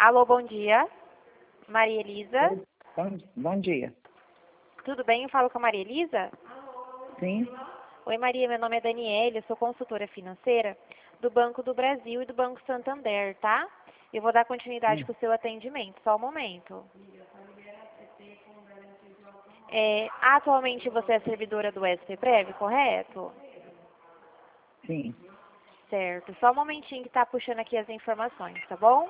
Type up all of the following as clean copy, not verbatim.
Alô, bom dia. Maria Elisa. Bom dia. Tudo bem? Eu falo com a Maria Elisa? Sim. Oi, Maria. Meu nome é Daniela. Eu sou consultora financeira do Banco do Brasil e do Banco Santander, tá? Eu vou dar continuidade com o seu atendimento. Só um momento. Atualmente você é servidora do SPPrev, correto? Sim. Certo. Só um momentinho que tá puxando aqui as informações, tá bom?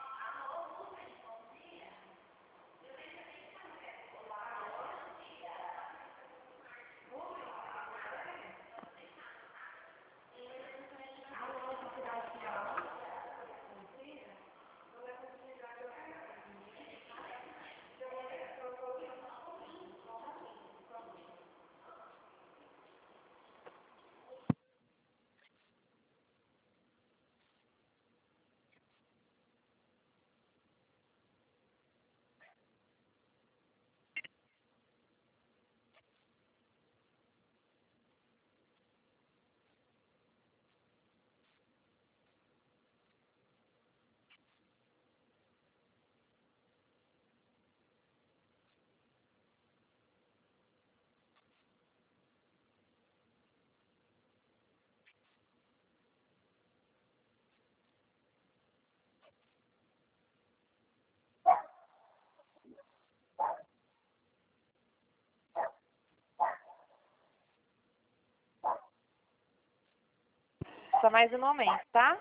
Só mais um momento, tá?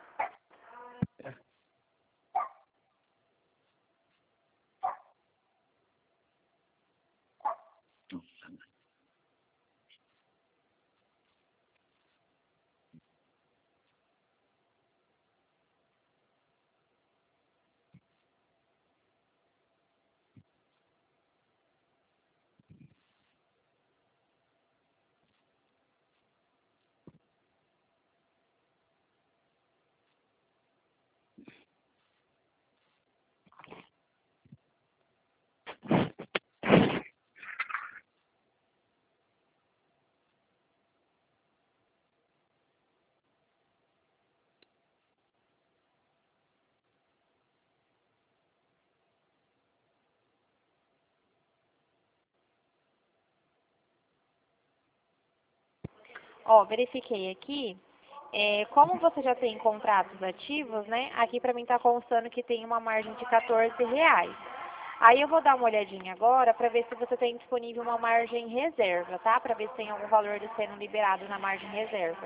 Ó, verifiquei aqui. Como você já tem contratos ativos, né? Aqui pra mim tá constando que tem uma margem de R$ 14. Aí eu vou dar uma olhadinha agora pra ver se você tem disponível uma margem reserva, tá? Pra ver se tem algum valor sendo liberado na margem reserva.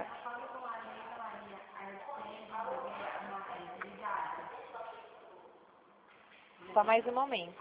Só mais um momento.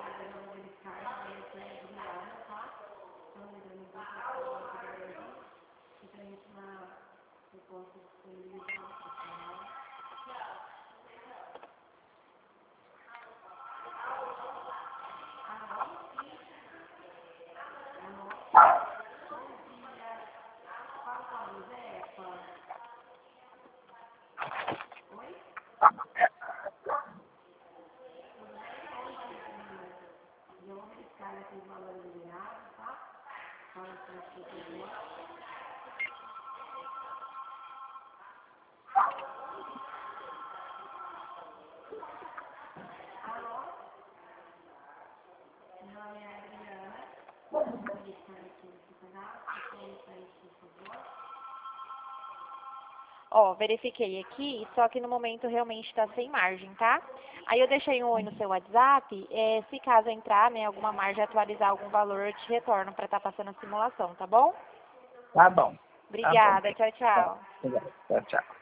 Ó, verifiquei aqui, só que no momento realmente está sem margem, tá? Aí eu deixei um oi no seu WhatsApp, se caso entrar, né, alguma margem, atualizar algum valor, eu te retorno para estar passando a simulação, tá bom? Tá bom. Obrigada, Tá bom. tchau, tchau. Tá. Tchau, tchau.